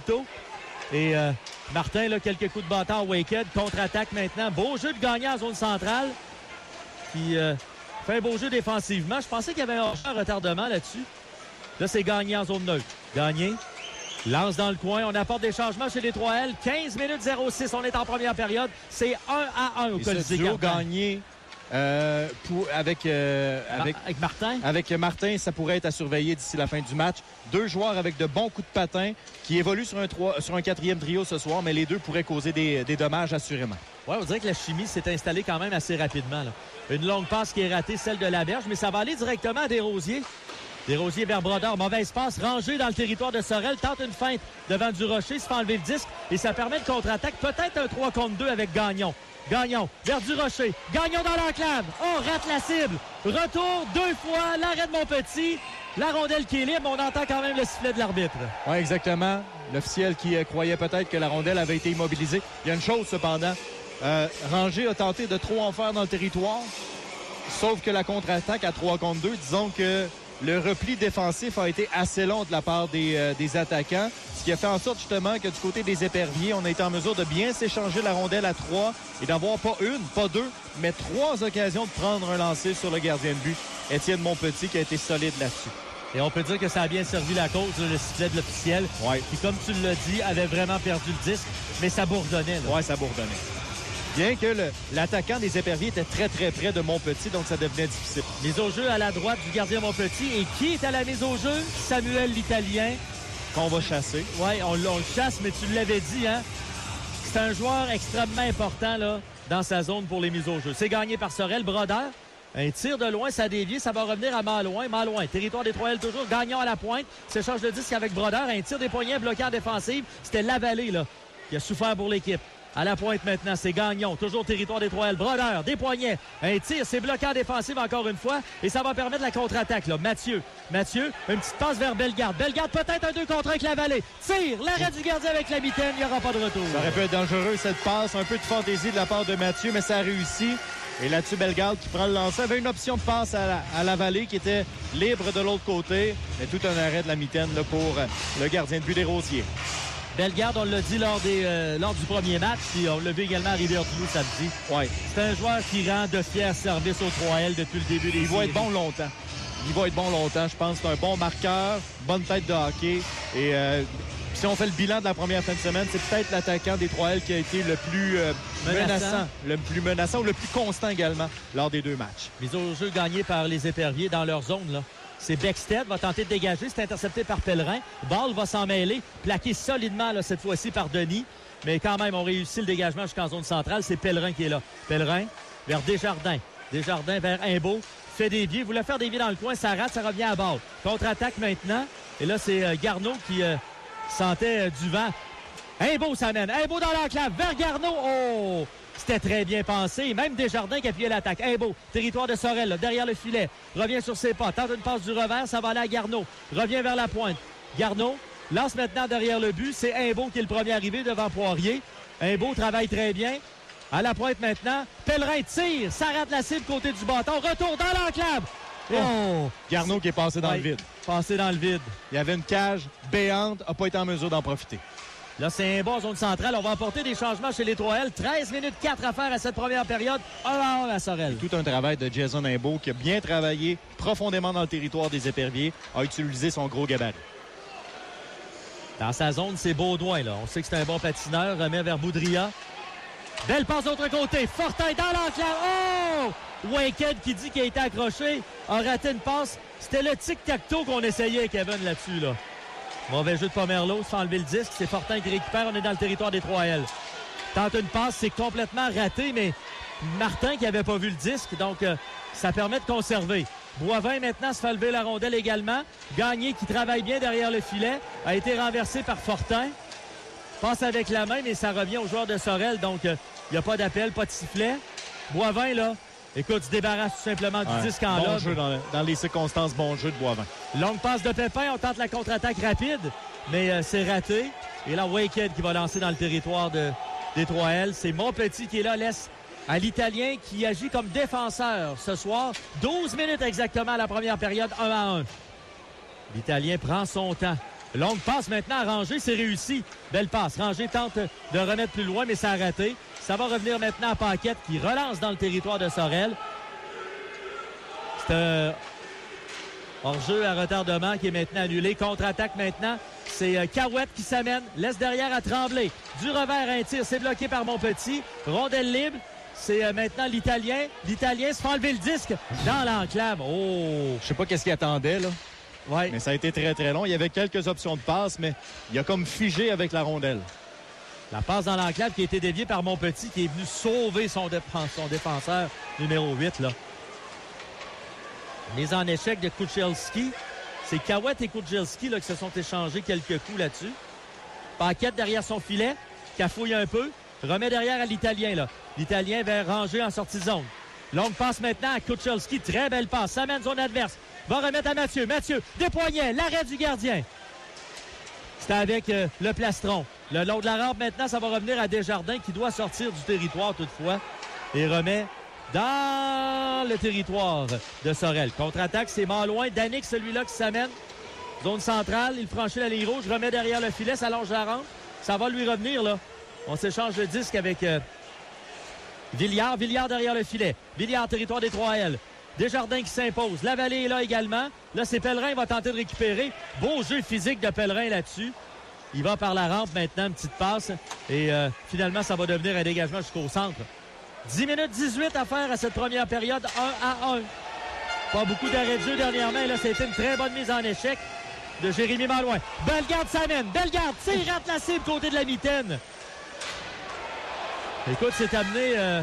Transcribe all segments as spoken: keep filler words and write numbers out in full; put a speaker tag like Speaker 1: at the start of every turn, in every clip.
Speaker 1: tôt. Et euh, Martin, là, quelques coups de bâton à Waked. Contre-attaque maintenant. Beau jeu de gagnant en zone centrale. Puis euh, fait un beau jeu défensivement. Je pensais qu'il y avait un retardement là-dessus. Là, c'est Gagné en zone neutre. Gagné. Lance dans le coin. On apporte des changements chez les trois L. quinze minutes zéro six. On est en première période. C'est un à un au Colisée Garden.
Speaker 2: Gagné euh, pour, avec, euh, avec,
Speaker 1: avec Martin.
Speaker 2: Avec Martin, ça pourrait être à surveiller d'ici la fin du match. Deux joueurs avec de bons coups de patin qui évoluent sur un, trois, sur un quatrième trio ce soir, mais les deux pourraient causer des, des dommages assurément.
Speaker 1: Oui, on dirait que la chimie s'est installée quand même assez rapidement, là. Une longue passe qui est ratée, celle de Laberge, mais ça va aller directement à Desrosiers. Desrosiers vers Brodeur. Mauvaise passe rangée dans le territoire de Sorel. Tente une feinte devant Durocher. Se fait enlever le disque. Et ça permet de contre-attaque. Peut-être un trois contre deux avec Gagnon. Gagnon vers Durocher. Gagnon dans l'enclave. Oh, rate la cible. Retour deux fois. L'arrêt de Montpetit. La rondelle qui est libre. On entend quand même le sifflet de l'arbitre.
Speaker 2: Oui, exactement. L'officiel qui euh, croyait peut-être que la rondelle avait été immobilisée. Il y a une chose cependant. Euh, Rangé a tenté de trop en faire dans le territoire. Sauf que la contre-attaque à trois contre deux, disons que le repli défensif a été assez long de la part des, euh, des attaquants, ce qui a fait en sorte justement que du côté des Éperviers, on a été en mesure de bien s'échanger la rondelle à trois et d'avoir pas une, pas deux, mais trois occasions de prendre un lancer sur le gardien de but, Étienne Montpetit, qui a été solide là-dessus.
Speaker 1: Et on peut dire que ça a bien servi la cause, le sifflet de l'officiel,
Speaker 2: ouais.
Speaker 1: qui, comme tu l'as dit, avait vraiment perdu le disque, mais ça bourdonnait.
Speaker 2: Oui, ça bourdonnait. Bien que le, l'attaquant des Éperviers était très, très près de Montpetit, donc ça devenait difficile.
Speaker 1: Mise au jeu à la droite du gardien Montpetit. Et qui est à la mise au jeu? Samuel l'Italien.
Speaker 2: Qu'on va chasser.
Speaker 1: Oui, on, on le chasse, mais tu l'avais dit, hein? C'est un joueur extrêmement important là, dans sa zone pour les mises au jeu. C'est gagné par Sorel. Brodeur. Un tir de loin, ça dévie, ça va revenir à Malouin. Malouin, territoire des trois L toujours, gagnant à la pointe. S'échange de disque avec Brodeur. Un tir des poignets bloqué en défensive. C'était Lavallée là, qui a souffert pour l'équipe. À la pointe maintenant, c'est Gagnon. Toujours territoire des trois L. Brodeur, des poignets. Un tir, c'est bloqué en défensive encore une fois. Et ça va permettre la contre-attaque, là. Mathieu. Mathieu, une petite passe vers Bellegarde. Bellegarde, peut-être un deux contre un avec la vallée. Tire, l'arrêt du gardien avec la mitaine. Il n'y aura pas de retour.
Speaker 2: Ça aurait pu être dangereux, cette passe. Un peu de fantaisie de la part de Mathieu, mais ça a réussi. Et là-dessus, Bellegarde qui prend le lancer. avait une option de passe à la, à la vallée qui était libre de l'autre côté. Mais tout un arrêt de la mitaine là, pour le gardien de but des Rosiers.
Speaker 1: Bellegarde, on l'a dit lors, des, euh, lors du premier match, puis on l'a vu également à Rivière-du-Loup samedi.
Speaker 2: Ouais.
Speaker 1: C'est un joueur qui rend de fiers services aux trois L depuis le début des
Speaker 2: Il
Speaker 1: séries.
Speaker 2: va être bon longtemps. Il va être bon longtemps, je pense. C'est un bon marqueur, bonne tête de hockey. Et euh, si on fait le bilan de la première fin de semaine, c'est peut-être l'attaquant des trois L qui a été le plus euh, menaçant. menaçant, le plus menaçant ou le plus constant également lors des deux matchs.
Speaker 1: Mise au jeu gagné par les Éperviers dans leur zone, là. C'est Beckstead, va tenter de dégager. C'est intercepté par Pellerin. Ball va s'en mêler. Plaqué solidement, là, cette fois-ci, par Denis. Mais quand même, on réussit le dégagement jusqu'en zone centrale. C'est Pellerin qui est là. Pellerin vers Desjardins. Desjardins vers Imbeau. Fait des biais. Voulait faire des biais dans le coin. Ça rate, ça revient à bord. Contre-attaque maintenant. Et là, c'est euh, Garneau qui euh, sentait euh, du vent. Imbeau s'amène. Imbeau dans l'enclave. Vers Garneau. Oh! C'était très bien pensé. Même Desjardins qui appuyait l'attaque. Imbeau, territoire de Sorel, là, derrière le filet. Revient sur ses pas. Tente une passe du revers. Ça va aller à Garneau. Revient vers la pointe. Garneau lance maintenant derrière le but. C'est Imbeau qui est le premier arrivé devant Poirier. Imbeau travaille très bien. À la pointe maintenant. Pellerin tire. Ça rate la cible côté du bâton. Retour dans l'enclave. Oh!
Speaker 2: Garneau qui est passé dans
Speaker 1: ouais,
Speaker 2: le vide.
Speaker 1: Passé dans le vide.
Speaker 2: Il y avait une cage béante. N'a pas été en mesure d'en profiter.
Speaker 1: Là, c'est un bon zone centrale. On va apporter des changements chez les trois L. treize minutes quatre à faire à cette première période. un à un à Sorel.
Speaker 2: Tout un travail de Jason Imbeau qui a bien travaillé profondément dans le territoire des Éperviers, a utilisé son gros gabarit.
Speaker 1: Dans sa zone, c'est Baudouin, là. On sait que c'est un bon patineur. Remet vers Boudria. Belle passe de l'autre côté. Fortin dans l'enclave. Oh! Waked qui dit qu'il a été accroché. A raté une passe. C'était le tic-tac-toe qu'on essayait, Kevin, là-dessus, là. Mauvais jeu de Pomerleau, se fait enlever le disque. C'est Fortin qui récupère. On est dans le territoire des trois L. Tente une passe, c'est complètement raté, mais Martin qui n'avait pas vu le disque, donc euh, ça permet de conserver. Boivin maintenant se fait lever la rondelle également. Gagné qui travaille bien derrière le filet. A été renversé par Fortin. Passe avec la main, mais ça revient aux joueurs de Sorel, donc il euh, n'y a pas d'appel, pas de sifflet. Boivin, là, écoute, se débarrasse tout simplement du
Speaker 2: ouais,
Speaker 1: disque en
Speaker 2: bon
Speaker 1: lobe.
Speaker 2: Jeu dans, dans les circonstances, bon jeu de Boivin.
Speaker 1: Longue passe de Pépin, on tente la contre-attaque rapide, mais euh, c'est raté. Et là, Waked qui va lancer dans le territoire de, des trois L. C'est Montpetit qui est là, laisse à l'Italien qui agit comme défenseur ce soir. douze minutes exactement à la première période, un à un. L'Italien prend son temps. Longue passe maintenant à Ranger, c'est réussi. Belle passe. Ranger tente de remettre plus loin, mais ça a raté. Ça va revenir maintenant à Paquette qui relance dans le territoire de Sorel. C'est un hors-jeu à retardement qui est maintenant annulé. Contre-attaque maintenant. C'est euh, Cahouette qui s'amène. Laisse derrière à Tremblay. Du revers, un tir. C'est bloqué par Montpetit. Rondelle libre. C'est euh, maintenant l'Italien. L'Italien se fait enlever le disque dans l'enclave. Oh!
Speaker 2: Je sais pas qu'est-ce qu'il attendait, là.
Speaker 1: Ouais.
Speaker 2: Mais ça a été très, très long. Il y avait quelques options de passe, mais il a comme figé avec la rondelle.
Speaker 1: La passe dans l'enclave qui a été déviée par Montpetit qui est venu sauver son, dé- son défenseur numéro huit, là. Mise en échec de Kuchelski. C'est Cahouette et Kuchelski là, qui se sont échangés quelques coups là-dessus. Paquette derrière son filet. Cafouille un peu. Remet derrière à l'Italien, là. L'Italien vers Ranger en sortie de zone. Longue passe maintenant à Kuchelski. Très belle passe. Ça mène zone adverse. Va remettre à Mathieu. Mathieu, des poignets. L'arrêt du gardien. C'était avec euh, le plastron. Le long de la rampe, maintenant, ça va revenir à Desjardins qui doit sortir du territoire toutefois. Et remet dans le territoire de Sorel. Contre-attaque, c'est Malouin. Danick, celui-là qui s'amène. Zone centrale. Il franchit la ligne rouge. Remet derrière le filet. Ça longe la rampe. Ça va lui revenir, là. On s'échange le disque avec euh, Villiard. Villiard derrière le filet. Villiard, territoire des trois L. Desjardins qui s'impose. La Vallée est là également. Là, c'est Pellerin qui va tenter de récupérer. Beau jeu physique de Pellerin là-dessus. Il va par la rampe maintenant, une petite passe. Et euh, finalement, ça va devenir un dégagement jusqu'au centre. dix minutes dix-huit à faire à cette première période. un à un. Pas beaucoup d'arrêts de jeu dernièrement. Et là, c'était une très bonne mise en échec de Jérémy Malouin. Bellegarde s'amène. Bellegarde, il rate la cible côté de la mitaine. Écoute, c'est amené... Euh...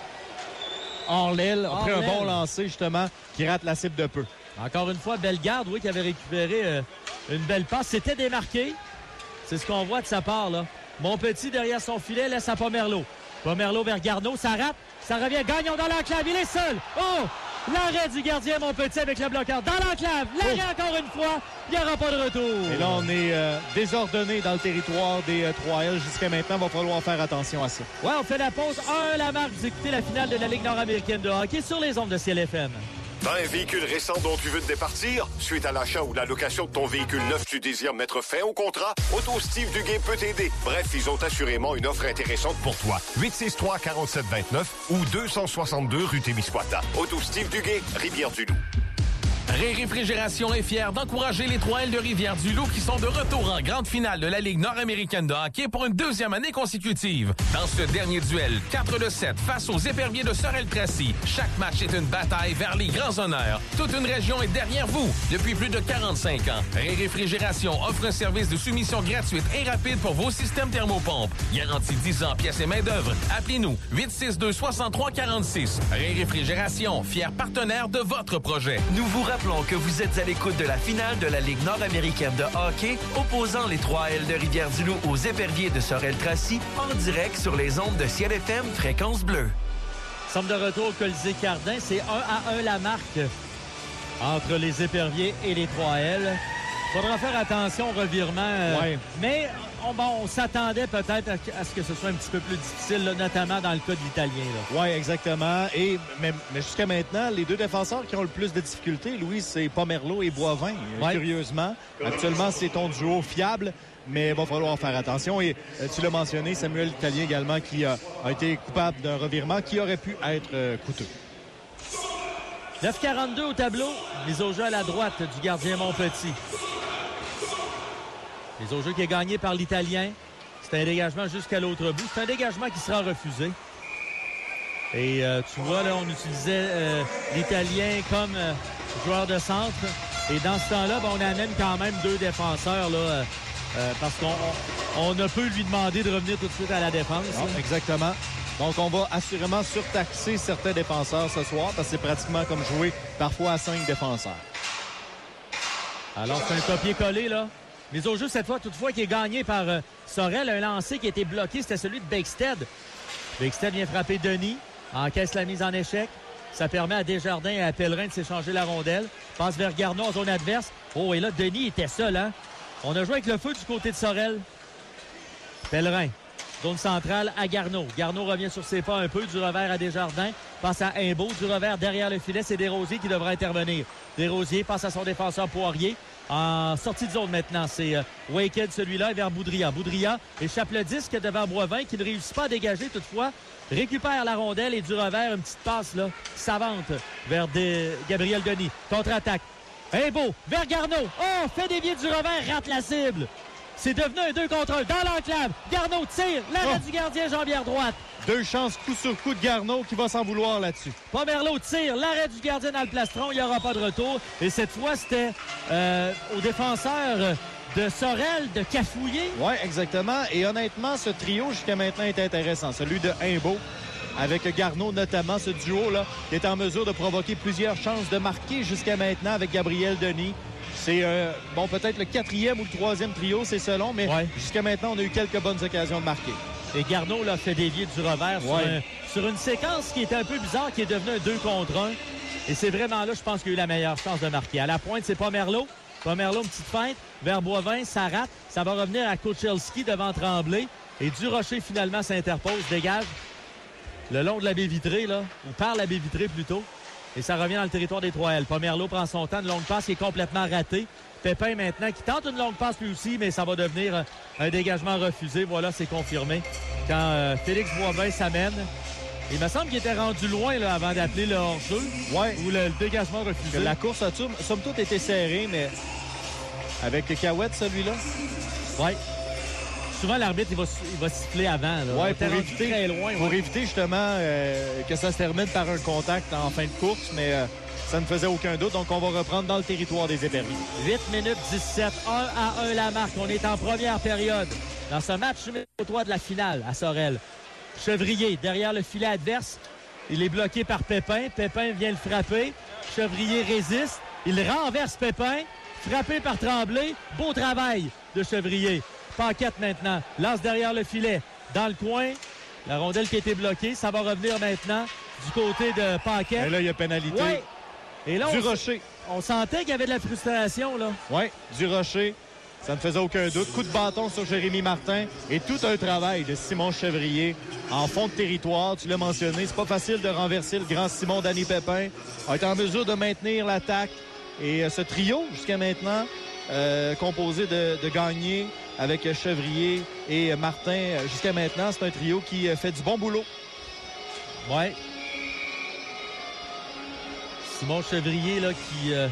Speaker 2: Hors l'aile, après
Speaker 1: Hors
Speaker 2: un bon
Speaker 1: l'aile.
Speaker 2: lancer, justement, qui rate la cible de peu.
Speaker 1: Encore une fois, Bellegarde, oui, qui avait récupéré euh, une belle passe. C'était démarqué. C'est ce qu'on voit de sa part, là. Montpetit, derrière son filet, laisse à Pomerleau. Pomerleau vers Garneau, ça rate. Ça revient. Gagnon dans l'enclave, il est seul. Oh! L'arrêt du gardien Montpetit avec le bloqueur dans l'enclave. L'arrêt oh. Encore une fois. Il n'y aura pas de retour.
Speaker 2: Et là, on est euh, désordonné dans le territoire des euh, trois L. Jusqu'à maintenant, il va falloir faire attention à ça.
Speaker 1: Ouais, on fait la pause. un la marque d'écouter la finale de la Ligue nord-américaine de hockey sur les ondes de C L F M.
Speaker 3: T'as un véhicule récent dont tu veux te départir? Suite à l'achat ou la location de ton véhicule neuf, tu désires mettre fin au contrat? Auto Steve Duguay peut t'aider. Bref, ils ont assurément une offre intéressante pour toi. huit six trois, quatre sept deux neuf ou deux cent soixante-deux rue Témiscouata. Auto Steve Duguay, Rivière-du-Loup.
Speaker 4: Ré Réfrigération est fier d'encourager les trois L de Rivière-du-Loup qui sont de retour en grande finale de la Ligue nord-américaine de hockey pour une deuxième année consécutive. Dans ce dernier duel, quatre de sept face aux éperviers de Sorel-Tracy, chaque match est une bataille vers les grands honneurs. Toute une région est derrière vous depuis plus de quarante-cinq ans. Ré Réfrigération offre un service de soumission gratuite et rapide pour vos systèmes thermopompes. Garantie dix ans pièces et main-d'œuvre. Appelez-nous huit six deux, trois trois quatre six. Ré Réfrigération, fier partenaire de votre projet.
Speaker 5: Nous vous rappelons que vous êtes à l'écoute de la finale de la Ligue nord-américaine de hockey opposant les trois L de Rivière-du-Loup aux éperviers de Sorel-Tracy en direct sur les ondes de C L F M Fréquence Bleue.
Speaker 1: Somme de retour au Colisée Cardin, c'est un à un la marque entre les éperviers et les trois L. Faudra faire attention au revirement. Euh,
Speaker 2: ouais.
Speaker 1: Mais on, bon, on s'attendait peut-être à, à ce que ce soit un petit peu plus difficile, là, notamment dans le cas de l'Italien.
Speaker 2: Oui, exactement. Et, mais, mais jusqu'à maintenant, les deux défenseurs qui ont le plus de difficultés, Louis, c'est Pomerleau et Boivin,
Speaker 1: ouais.
Speaker 2: curieusement. Actuellement, c'est ton duo fiable, mais il va falloir faire attention. Et euh, tu l'as mentionné, Samuel l'Italien également, qui a, a été coupable d'un revirement qui aurait pu être euh, coûteux.
Speaker 1: neuf quarante-deux au tableau. Mise au jeu à la droite du gardien Montpetit. Mise au jeu qui est gagné par l'Italien. C'est un dégagement jusqu'à l'autre bout. C'est un dégagement qui sera refusé. Et euh, tu vois, là, on utilisait euh, l'Italien comme euh, joueur de centre. Et dans ce temps-là, ben, on amène quand même deux défenseurs, là, euh, euh, parce qu'on on, on ne peut lui demander de revenir tout de suite à la défense.
Speaker 2: Non, exactement. Donc, on va assurément surtaxer certains défenseurs ce soir parce que c'est pratiquement comme jouer parfois à cinq défenseurs.
Speaker 1: Alors, c'est un copier-coller, là. Mais au jeu, cette fois, toutefois, qui est gagné par euh, Sorel. Un lancé qui a été bloqué, c'était celui de Bexted. Bexted vient frapper Denis, encaisse la mise en échec. Ça permet à Desjardins et à Pellerin de s'échanger la rondelle. Passe vers Garneau en zone adverse. Oh, et là, Denis était seul, hein. On a joué avec le feu du côté de Sorel. Pellerin. Zone centrale à Garneau. Garneau revient sur ses pas un peu, du revers à Desjardins. Passe à Imbeau, du revers derrière le filet. C'est Desrosiers qui devra intervenir. Desrosiers passe à son défenseur Poirier. En sortie de zone maintenant, c'est euh, Waked, celui-là, vers Boudria. Boudria échappe le disque devant Boivin, qui ne réussit pas à dégager toutefois. Récupère la rondelle et du revers, une petite passe là, savante vers des... Gabriel Denis. Contre-attaque. Un beau vers Garneau. Oh, fait dévier du revers, rate la cible. C'est devenu un deux contre un dans l'enclave. Garneau tire, l'arrêt oh. du gardien, jambière droite.
Speaker 2: Deux chances coup sur coup de Garneau qui va s'en vouloir là-dessus.
Speaker 1: Pomerleau tire, l'arrêt du gardien dans le plastron, il n'y aura pas de retour. Et cette fois, c'était euh, au défenseur de Sorel de cafouiller.
Speaker 2: Oui, exactement. Et honnêtement, ce trio jusqu'à maintenant est intéressant. Celui de Imbeau avec Garneau notamment, ce duo-là, qui est en mesure de provoquer plusieurs chances de marquer jusqu'à maintenant avec Gabriel Denis. C'est, euh, bon, peut-être le quatrième ou le troisième trio, c'est selon, mais ouais. jusqu'à maintenant, on a eu quelques bonnes occasions de marquer.
Speaker 1: Et Garneau l'a fait dévier du revers ouais. sur, un, sur une séquence qui était un peu bizarre, qui est devenue un deux contre un. Et c'est vraiment là, je pense, qu'il a eu la meilleure chance de marquer. À la pointe, c'est Pomerleau. Pomerleau, une petite feinte vers Boivin, ça rate. Ça va revenir à Kochelski devant Tremblay. Et Durocher, finalement, s'interpose, dégage le long de la baie vitrée, là, ou par la baie vitrée plutôt. Et ça revient dans le territoire des trois L. Pomerleau prend son temps, une longue passe qui est complètement ratée. Pépin maintenant qui tente une longue passe lui aussi, mais ça va devenir un dégagement refusé. Voilà, c'est confirmé. Quand euh, Félix Boivin s'amène, il me semble qu'il était rendu loin là, avant d'appeler le hors-jeu.
Speaker 2: Ouais.
Speaker 1: Ou le, le dégagement refusé.
Speaker 2: La course a somme toute été serrée, mais avec Cahouette, celui-là.
Speaker 1: Oui. Souvent, l'arbitre, il va, il va siffler avant.
Speaker 2: Oui, pour, éviter, très loin, pour ouais. éviter justement euh, que ça se termine par un contact en fin de course, mais euh, ça ne faisait aucun doute. Donc, on va reprendre dans le territoire des Éperviers.
Speaker 1: huit minutes dix-sept, un à un la marque. On est en première période dans ce match numéro trois de la finale à Sorel. Chevrier, derrière le filet adverse. Il est bloqué par Pépin. Pépin vient le frapper. Chevrier résiste. Il renverse Pépin. Frappé par Tremblay. Beau travail de Chevrier. Paquette maintenant, lance derrière le filet, dans le coin, la rondelle qui a été bloquée, ça va revenir maintenant du côté de Paquette.
Speaker 2: Et là, il y a pénalité.
Speaker 1: Ouais. Et là,
Speaker 2: du
Speaker 1: on,
Speaker 2: Rocher.
Speaker 1: On sentait qu'il y avait de la frustration, là.
Speaker 2: Oui, du Rocher, ça ne faisait aucun doute. Coup de bâton sur Jérémy Martin et tout un travail de Simon Chevrier en fond de territoire. Tu l'as mentionné, c'est pas facile de renverser le grand Simon Danny Pépin. A été en mesure de maintenir l'attaque. Et euh, ce trio, jusqu'à maintenant, euh, composé de, de Gagné, avec Chevrier et Martin jusqu'à maintenant. C'est un trio qui fait du bon boulot.
Speaker 1: Oui. Simon Chevrier, là, qui euh,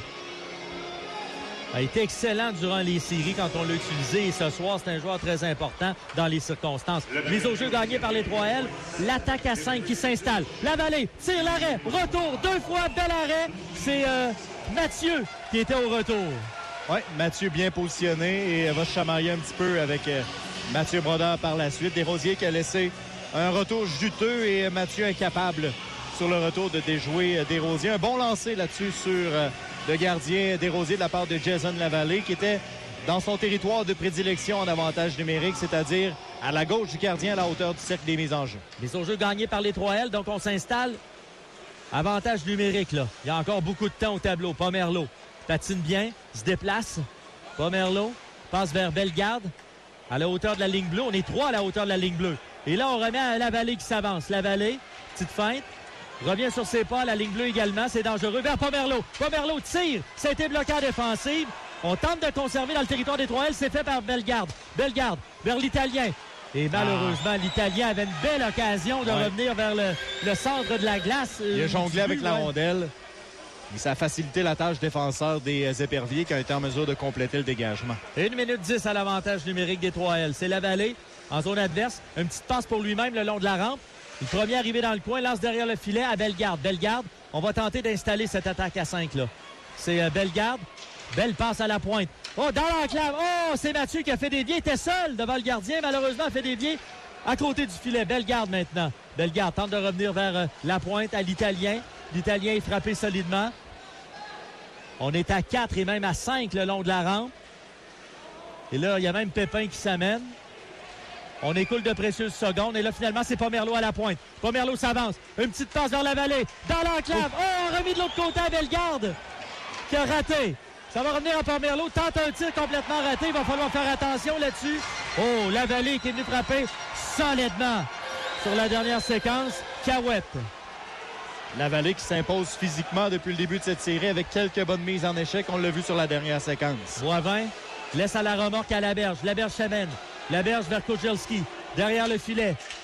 Speaker 1: a été excellent durant les séries quand on l'a utilisé. Et ce soir, c'est un joueur très important dans les circonstances. Mise au jeu gagnée par les trois L. L'attaque à cinq qui s'installe. La Vallée tire l'arrêt. Retour deux fois. Bel arrêt. C'est euh, Mathieu qui était au retour.
Speaker 2: Oui, Mathieu bien positionné et va se chamailler un petit peu avec euh, Mathieu Brodeur par la suite. Desrosiers qui a laissé un retour juteux et Mathieu incapable sur le retour de déjouer euh, Desrosiers. Un bon lancer là-dessus sur euh, le gardien Desrosiers de la part de Jason Lavallée qui était dans son territoire de prédilection en avantage numérique, c'est-à-dire à la gauche du gardien à la hauteur du cercle des mises en jeu.
Speaker 1: Mise au jeu gagnée par les trois L, donc on s'installe. Avantage numérique, là. Il y a encore beaucoup de temps au tableau. Pomerleau patine bien, se déplace. Pomerleau passe vers Bellegarde à la hauteur de la ligne bleue. On est trois à la hauteur de la ligne bleue. Et là, on remet à Lavallée qui s'avance. Lavallée, petite feinte, revient sur ses pas à la ligne bleue également. C'est dangereux. Vers Pomerleau. Pomerleau tire. Ça a été bloqué en défensive. On tente de conserver dans le territoire des trois L. C'est fait par Bellegarde. Bellegarde vers l'Italien. Et malheureusement, ah. l'Italien avait une belle occasion de ouais. revenir vers le, le centre de la glace.
Speaker 2: Il a jonglé avec la rondelle. Et ça a facilité la tâche défenseur des Éperviers qui a été en mesure de compléter le dégagement.
Speaker 1: une minute dix à l'avantage numérique des trois L. C'est Lavallée en zone adverse. Une petite passe pour lui-même le long de la rampe. Le premier arrivé dans le coin, lance derrière le filet à Bellegarde. Bellegarde, on va tenter d'installer cette attaque à cinq là. C'est euh, Bellegarde. Belle passe à la pointe. Oh, dans l'enclave. Oh, c'est Mathieu qui a fait dévier. Il était seul devant le gardien. Malheureusement, a fait dévier à côté du filet. Bellegarde maintenant. Bellegarde tente de revenir vers euh, la pointe à l'Italien. L'Italien est frappé solidement. On est à quatre et même à cinq le long de la rampe. Et là, il y a même Pépin qui s'amène. On écoule de précieuses secondes. Et là, finalement, c'est Pomerleau à la pointe. Pomerleau s'avance. Une petite passe vers la Vallée. Dans l'enclave. Oh, remis de l'autre côté à Bellegarde qui a raté. Ça va revenir à Pomerleau. Tente un tir complètement raté. Il va falloir faire attention là-dessus. Oh, la Vallée qui est venue frapper solidement sur la dernière séquence. Cahouette.
Speaker 2: La Vallée qui s'impose physiquement depuis le début de cette série avec quelques bonnes mises en échec. On l'a vu sur la dernière séquence.
Speaker 1: Boivin laisse à la remorque à Laberge. Laberge s'amène. Laberge vers Kojelski. Derrière le filet.